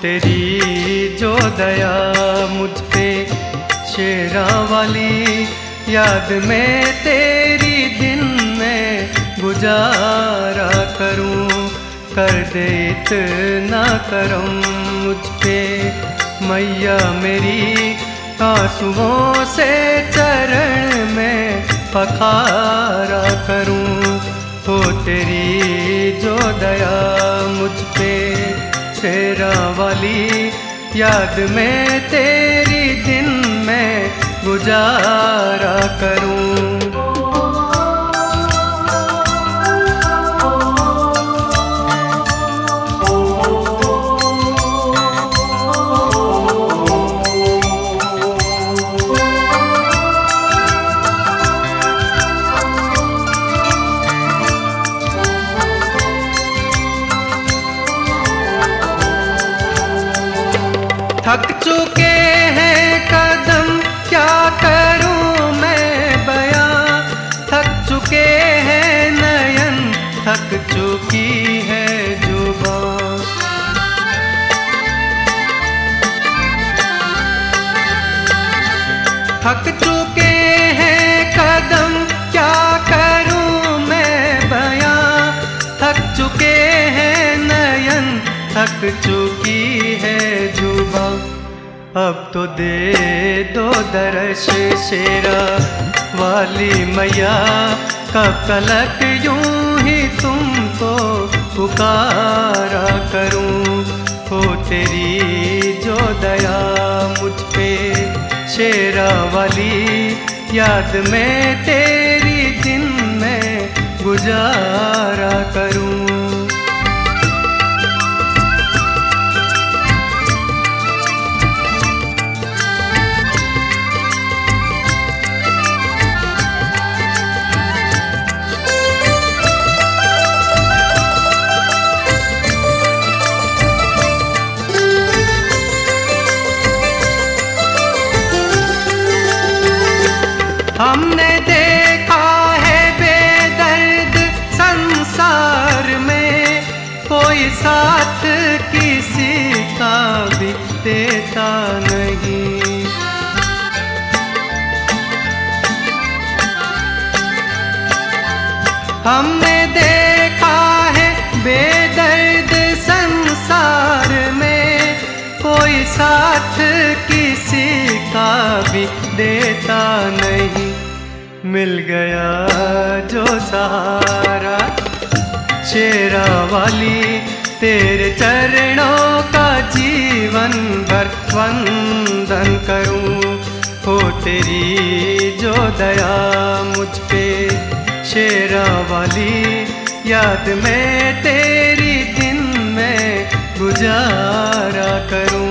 तेरी जो दया मुझ पे शेरा वाली, याद में तेरी दिन में गुजारा करूं। कर दे इतना करम मुझ पे मैया मेरी, आंसुओं से चरण में पखारा करूं। हो तेरी जो दया मुझ पे शेरा वाली, याद में तेरी दिन में गुजारा करूं। थक चुके हैं कदम क्या करूं मैं बयां, थक चुके हैं नयन थक चुकी है जुबां। थक चुके हैं कदम क्या करूं मैं बयां, थक चुके हैं नयन थक चुकी है जुबां। अब तो दे दो दर्श शेरा वाली मैया, कब तलक यूं ही तुमको पुकारा करूं। हो तेरी जो दया मुझ पे शेरा वाली, याद में तेरी दिन में गुजारा करूं। हमने देखा है बेदर्द संसार में, कोई साथ किसी का भी देता नहीं। हमने देखा है बेदर्द संसार में, कोई साथ किसी का भी देता नहीं। मिल गया जो सहारा शेरा वाली, तेरे चरणों का जीवन भर वंदन करूं। हो तेरी जो दया मुझ पे शेरा वाली, याद में तेरी दिन में गुजारा करूं।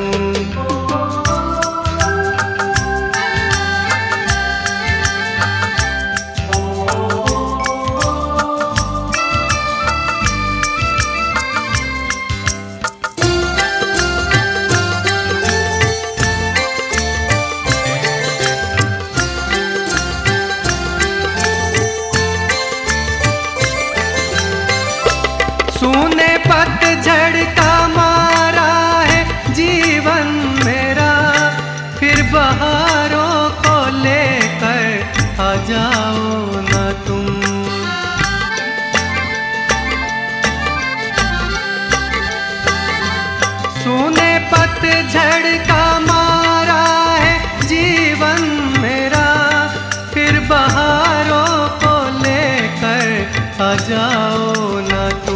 सूने पतझड़ का मारा है जीवन मेरा, फिर बहारों को लेकर आ जाओ ना तुम। सूने पतझड़ का मारा है जीवन मेरा, फिर बहारों को लेकर आ जाओ ना तुम।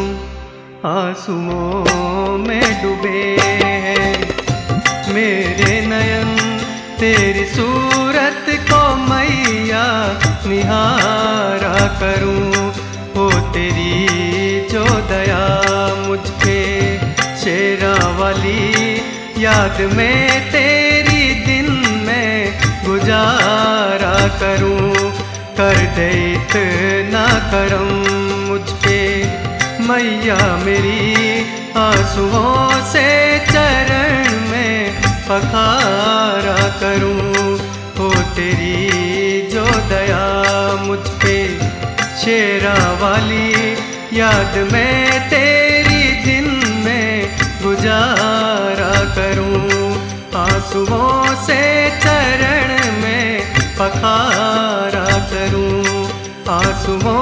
आंसुओं में डूबे हैं मेरे नयन, तेरी सूरत को मैया निहारा करूं। हो तेरी जो दया मुझ पे शेरा वाली, याद में तेरी दिन में गुजारा करूं। कर दे इतना करम मुझ पे मैया मेरी, आंसुओं से चरण में पखारा करूं। हो तेरी जो दया मुझ पे शेरा वाली, याद में तेरी दिन में गुजारा आंसुओं से चरण में पखारा करूं, आंसुओं